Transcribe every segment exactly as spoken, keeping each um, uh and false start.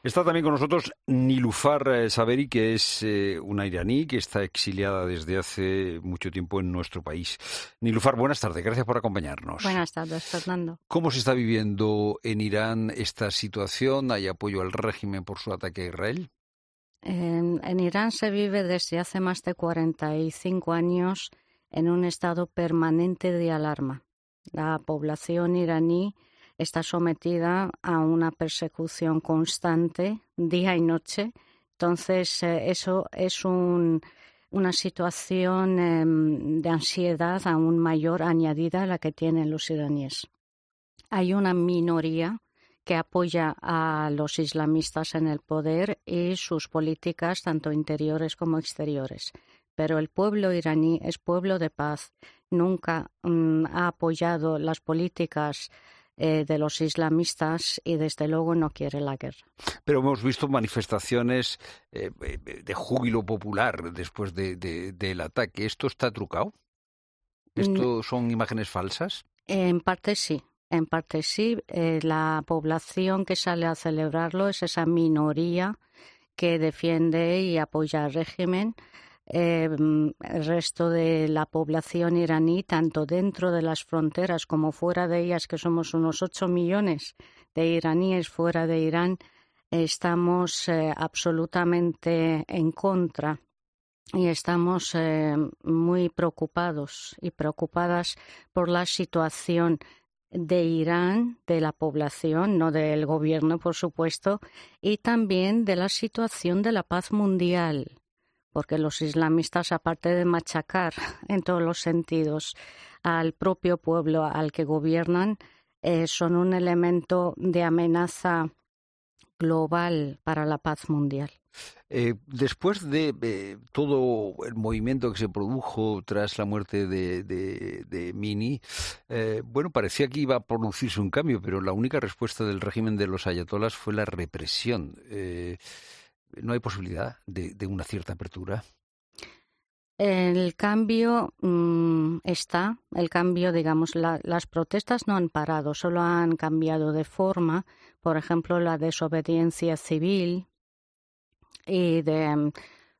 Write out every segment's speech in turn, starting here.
Está también con nosotros Nilüfer eh, Saberi, que es eh, una iraní que está exiliada desde hace mucho tiempo en nuestro país. Nilüfer, buenas tardes, gracias por acompañarnos. Buenas tardes, Fernando. ¿Cómo se está viviendo en Irán esta situación? ¿Hay apoyo al régimen por su ataque a Israel? En, en Irán se vive desde hace más de cuarenta y cinco años en un estado permanente de alarma. La población iraní está sometida a una persecución constante, día y noche. Entonces, eh, eso es un, una situación eh, de ansiedad aún mayor añadida a la que tienen los iraníes. Hay una minoría que apoya a los islamistas en el poder y sus políticas, tanto interiores como exteriores. Pero el pueblo iraní es pueblo de paz. Nunca um, ha apoyado las políticas eh, de los islamistas y desde luego no quiere la guerra. Pero hemos visto manifestaciones eh, de júbilo popular después de, de, del ataque. ¿Esto está trucado? ¿Esto son imágenes falsas? En parte sí. En parte sí, eh, la población que sale a celebrarlo es esa minoría que defiende y apoya al régimen. Eh, el resto de la población iraní, tanto dentro de las fronteras como fuera de ellas, que somos unos ocho millones de iraníes fuera de Irán, estamos eh, absolutamente en contra. Y estamos eh, muy preocupados y preocupadas por la situación de Irán, de la población, no del gobierno, por supuesto, y también de la situación de la paz mundial, porque los islamistas, aparte de machacar en todos los sentidos al propio pueblo al que gobiernan, eh, son un elemento de amenaza global para la paz mundial. Eh, después de eh, todo el movimiento que se produjo tras la muerte de, de, de Mini, eh, bueno, parecía que iba a producirse un cambio, pero la única respuesta del régimen de los ayatolás fue la represión. Eh, ¿No hay posibilidad de, de una cierta apertura? El cambio mmm, está, el cambio, digamos, la, las protestas no han parado, solo han cambiado de forma. Por ejemplo, la desobediencia civil y de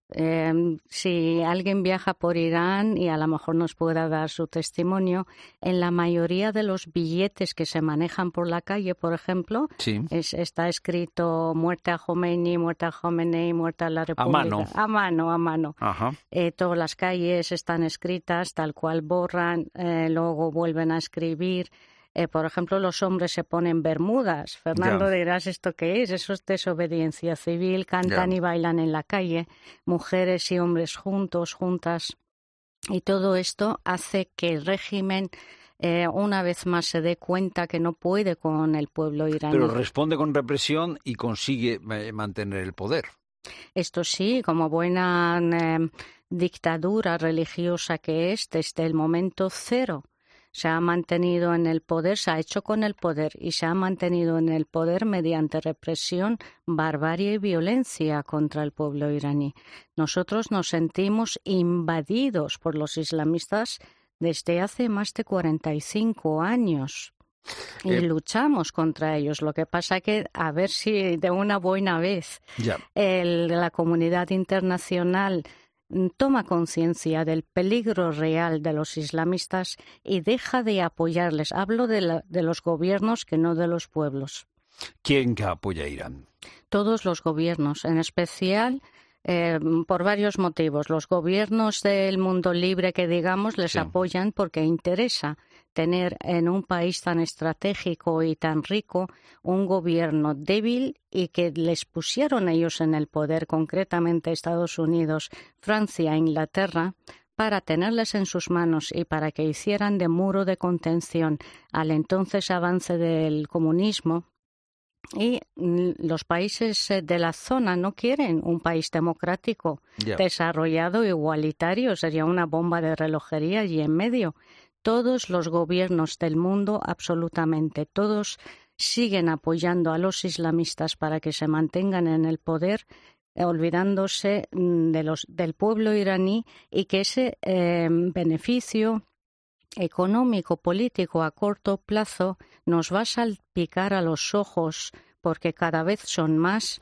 eh, si alguien viaja por Irán y a lo mejor nos pueda dar su testimonio, en la mayoría de los billetes que se manejan por la calle, por ejemplo, sí. es, está escrito muerte a Khomeini, muerte a Khomeini, muerte a la República. A mano. A mano, a mano. Ajá. Eh, todas las calles están escritas, tal cual borran, eh, luego vuelven a escribir. Eh, por ejemplo, los hombres se ponen bermudas. Fernando, ya. dirás, ¿esto qué es? Eso es desobediencia civil. Cantan ya. y bailan en la calle, mujeres y hombres juntos, juntas. Y todo esto hace que el régimen, eh, una vez más, se dé cuenta que no puede con el pueblo iraní. Pero responde con represión y consigue eh, mantener el poder. Esto sí, como buena eh, dictadura religiosa que es, desde el momento cero. Se ha mantenido en el poder, se ha hecho con el poder y se ha mantenido en el poder mediante represión, barbarie y violencia contra el pueblo iraní. Nosotros nos sentimos invadidos por los islamistas desde hace más de cuarenta y cinco años y eh, luchamos contra ellos. Lo que pasa es que a ver si de una buena vez ya. el, la comunidad internacional toma conciencia del peligro real de los islamistas y deja de apoyarles. Hablo de, la, de los gobiernos, que no de los pueblos. ¿Quién apoya a Irán? Todos los gobiernos, en especial eh, por varios motivos. Los gobiernos del mundo libre, que digamos, les sí. apoyan porque interesa tener en un país tan estratégico y tan rico un gobierno débil y que les pusieron ellos en el poder, concretamente Estados Unidos, Francia e Inglaterra, para tenerles en sus manos y para que hicieran de muro de contención al entonces avance del comunismo. Y los países de la zona no quieren un país democrático, yeah. desarrollado, igualitario. Sería una bomba de relojería allí en medio. Todos los gobiernos del mundo, absolutamente todos, siguen apoyando a los islamistas para que se mantengan en el poder, eh, olvidándose de los, del pueblo iraní y que ese eh, beneficio económico, político a corto plazo nos va a salpicar a los ojos porque cada vez son más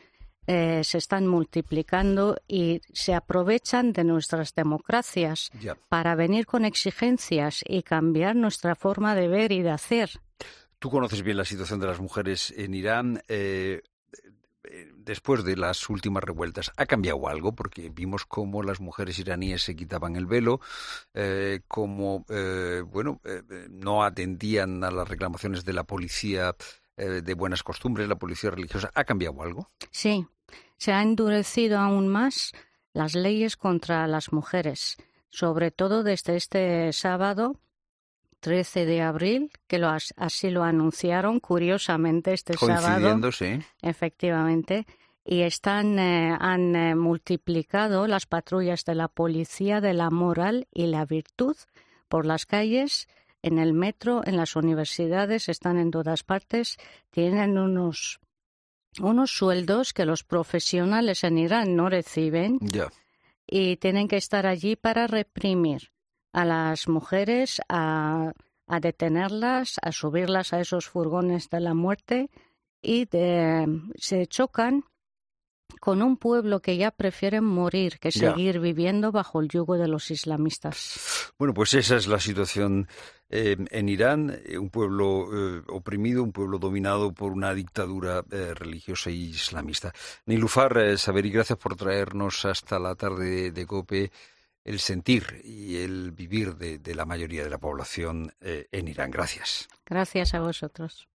eh, se están multiplicando y se aprovechan de nuestras democracias ya. para venir con exigencias y cambiar nuestra forma de ver y de hacer. Tú conoces bien la situación de las mujeres en Irán. Eh, después de las últimas revueltas, ¿ha cambiado algo? Porque vimos cómo las mujeres iraníes se quitaban el velo, eh, cómo eh, bueno, eh, no atendían a las reclamaciones de la policía eh, de buenas costumbres, la policía religiosa. ¿Ha cambiado algo? Sí, se han endurecido aún más las leyes contra las mujeres, sobre todo desde este sábado trece de abril, que lo, así lo anunciaron curiosamente este Coincidiendo, sábado. Sí. Efectivamente. Y están, eh, han eh, multiplicado las patrullas de la policía de la moral y la virtud por las calles, en el metro, en las universidades, están en todas partes. Tienen unos, unos sueldos que los profesionales en Irán no reciben. Ya. Y tienen que estar allí para reprimir a las mujeres, a, a detenerlas, a subirlas a esos furgones de la muerte y de, se chocan con un pueblo que ya prefieren morir que seguir ya. viviendo bajo el yugo de los islamistas. Bueno, pues esa es la situación eh, en Irán, eh, un pueblo eh, oprimido, un pueblo dominado por una dictadura eh, religiosa y islamista. Nilufar eh, Saberi, gracias por traernos hasta la tarde de, de COPE el sentir y el vivir de, de la mayoría de la población eh, en Irán. Gracias. Gracias a vosotros.